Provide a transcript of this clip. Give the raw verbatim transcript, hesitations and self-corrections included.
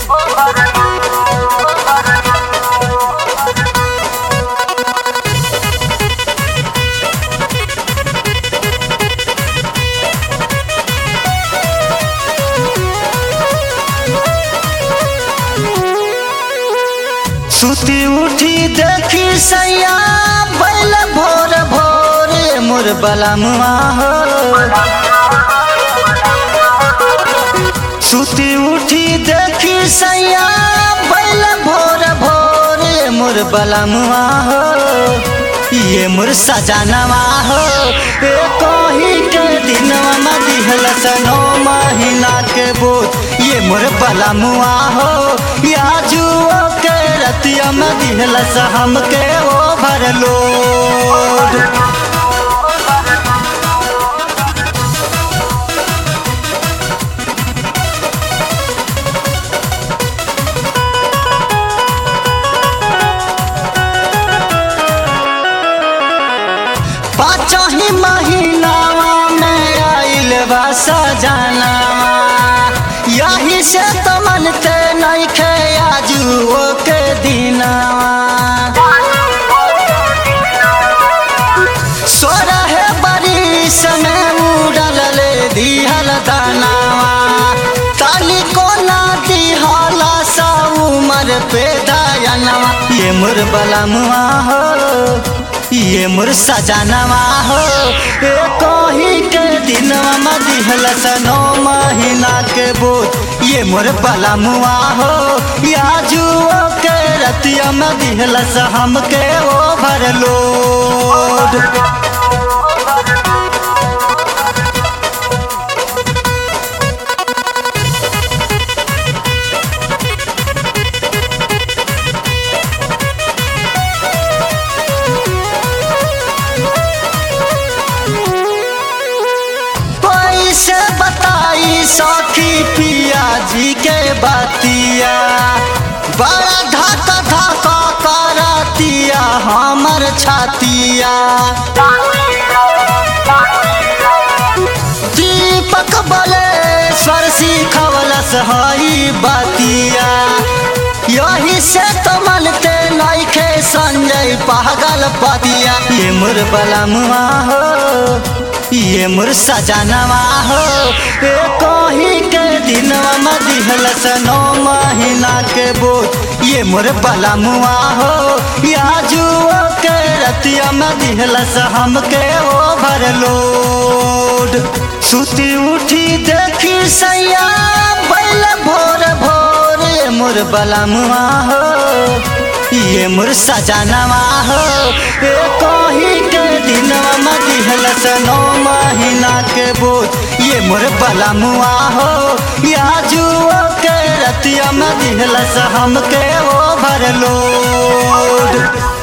सुती उठी देखी सैया बैल भोर भोर मोर बलमुआ हो। सुती उठी देखी सैया बैल भोर भोर मोर बलमुआ हो। ये मोर सजनवा हो ए कही के दिनवा में दिहल सनो महीना के बोझ। ये मोर बलमुआ हो या जुओ के रतिया में दिहल हमके ओ भरलोड। पाँचही महीनावा में आइल बा सजनवा। यही से तो मनते नइखे आजुओ के दिनवा। सोरहे बरिस में उड़ल ले दिहल दानवा। ताली को ना दिहल सा उमर पे दयनवा। ये मोर बलमुआ हो ये मोर सजनवा हो ए कही के दिनवा में दिहल सनो महीना के बोझ। ये मोर बलमुआ हो या जुओ के रतिया में दिहल हमके ओ भरलोड। से बताई सखी पिया जी के बातिया। बड़ा धक्का धक्का करतिया हमर छातिया। दीपक बलेश्वर सिखवलस हई बातिया। यही से तो मनते नइखे संजय पागल पतिया। ये मोर बलमुआ हो ये मोर सजनवा हो ए कही के दिनवा में दिहल सनो महीना के बोझ। ये मोर बलमुआ हो या जुओ के रतिया में दिहल हमके ओ भरलोड। सुती उठी देखी सैया बैल भोर भोर मोर बलमुआ हो ये मोर सजनवा हो ए कही के दिनवा में दिहल सनो महीना के बोझ। ये मोर बलमुआ हो या जुओ के रतिया में दिहल हमके ओ भरलोड।